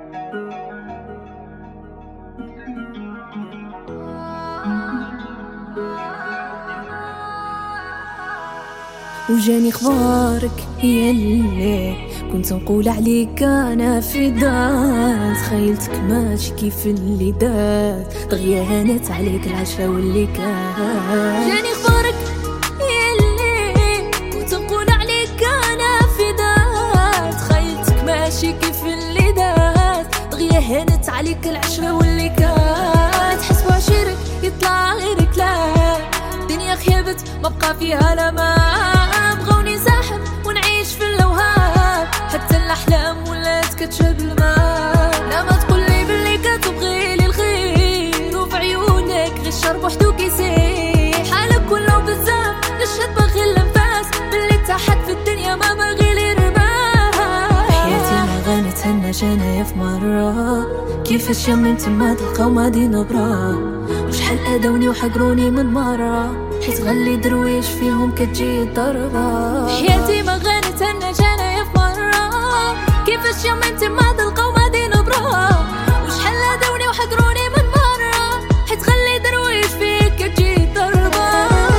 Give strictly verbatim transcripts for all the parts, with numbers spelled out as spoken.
وجاني خبارك يلي كنت نقول عليك انا في دار، تخيلتك ماشي كيف اللي دات، دغيا هانت عليك العشا واللي كان. جاني خبارك يلي كنت نقول عليك انا في دار، تخيلتك ماشي كيف اللي دات، دغيا هانت عليك العشرة واللي كان. تحسبوا عشيرك يطلع غيرك، لا الدنيا خيبت ما بقى فيها لمام، بغوني زاحم ونعيش في اللوهان، حتى الاحلام ولات كتشرب الماء. لا ما تقولي باللي كتبغي لي الخير، وفي عيونك غير الشر بوحدو كيسير، حالك كله بزاف نشهد باغي الانفاس، باللي تحت في الدنيا ما باغي لي رماها. حياتي ما غنتهنى جنايا في مرة، كيفاش يمنت ما تلقاو مادي نبرة، وشحال اذوني وحقروني من مرة، حيت غلي درويش فيهم كتجي ضربة. حياتي ما غنتهنى جنايا في مرة، كيفاش يوم انت ما تلقاو مادي نبرة، وشحال اذوني وحقروني من مرة، حيت غلي درويش فيك كتجي ضربة.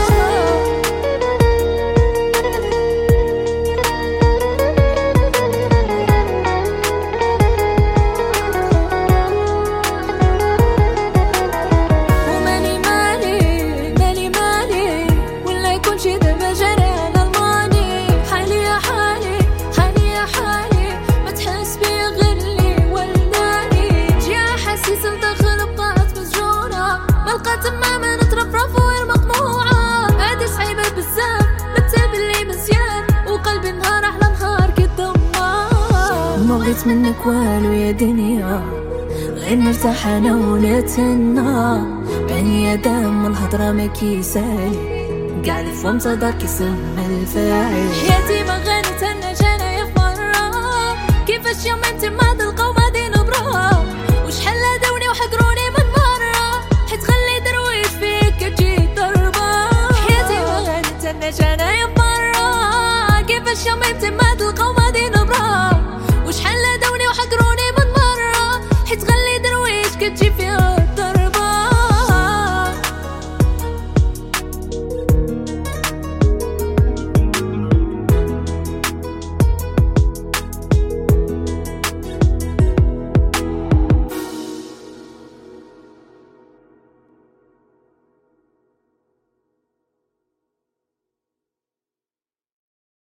تماما نترفرف وغير مقموعة، هادي صعيبة بزاف متساب اللي مزيان، وقلبي نهار على نهار كيتدمر. ما بغيت منك والو يا دنيا، غير نرتاح انا ونتهنى، بني ادم الهضرة ما كيسالي، قاع الفم صدر كيسمى الفاعل. حياتي ما غنتهنى جنايا في مرة، كيفاش يوم انت ما تلقاو مادي نبرة، وشحال اذوني وحقروني من مرة، حيت غلي درويش فيك كتجي ضربة. حياتي ما غنتهنى جنايا في مرة، كيفاش يوم انت ما تلقاو مادي نبرة، وشحال اذوني وحقروني من مرة، حيت غلي درويش كتجي فيها